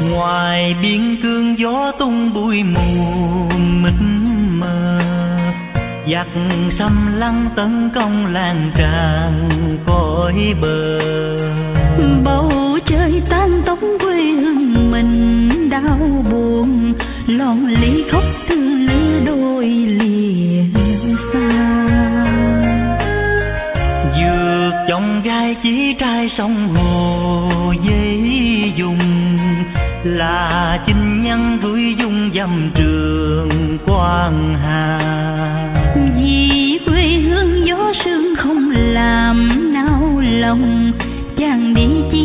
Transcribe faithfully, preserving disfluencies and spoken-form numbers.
ngoài biên cương gió tung bụi mù mịt mờ, giặc xâm lăng tấn công làng tràng cõi bờ. Bầu trời tan tóc quê hương mình đau buồn, lon ly khóc thương lứa đôi lìa xa. Dược trong gai chỉ trai sông hồ dây dùng, là chinh nhân tuổi dung dầm trường Quang Hà. Vì quê hương gió sương không làm nao lòng, chàng đi chi